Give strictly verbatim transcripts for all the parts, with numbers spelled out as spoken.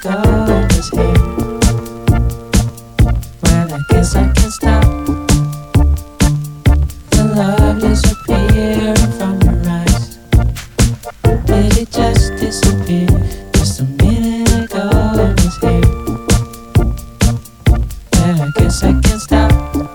ago it was here. Well, I guess I can't stop the love disappearing from your eyes. Did it just disappear? Just a minute ago it was here. Well, I guess I can't stop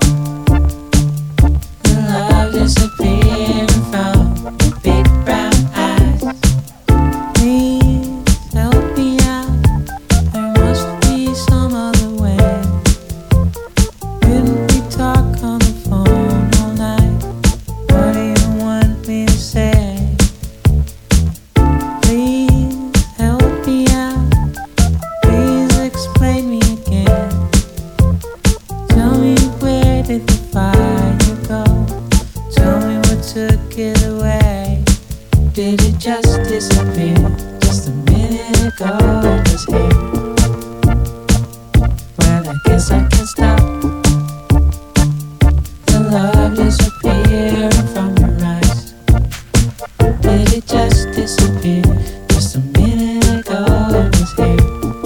the love disappearing from your big brown eyes. Please help me out. There must be some other way. Couldn't we talk on the phone all night? What do you want me to say? Please help me out. Please explain me again. Tell me, where did the fire go? Tell me what took it away. Did it just disappear? Just a minute ago it was here. Well, I guess I can't stop the love disappearing from your eyes. Did it just disappear? Just a minute ago it was here.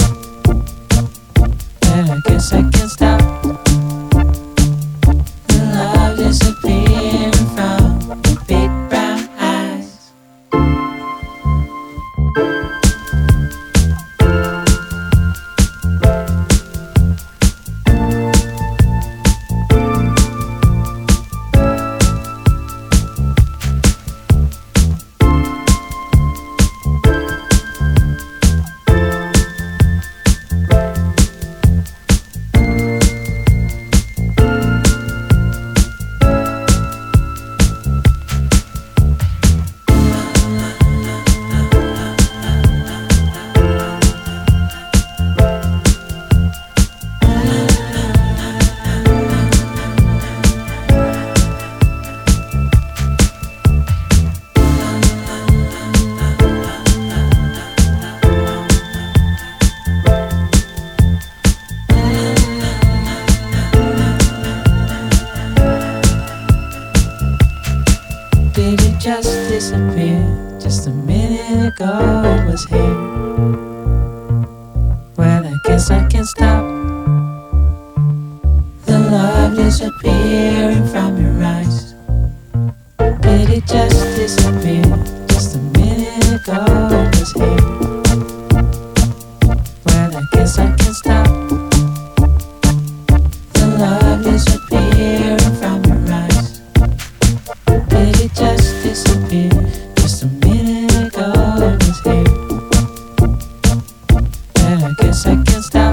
Well, I guess I can't stop the love disappearing from your big brown eyes. Did it just disappear? Just a minute ago it was here. Well, I guess I can't stop the love disappearing from your eyes. Did it just disappear? Just a minute ago it was here. Well, I guess I can't stop the love disappearing from your eyes. Did it just disappear? Just a minute ago it was here. Well, I guess I can't stop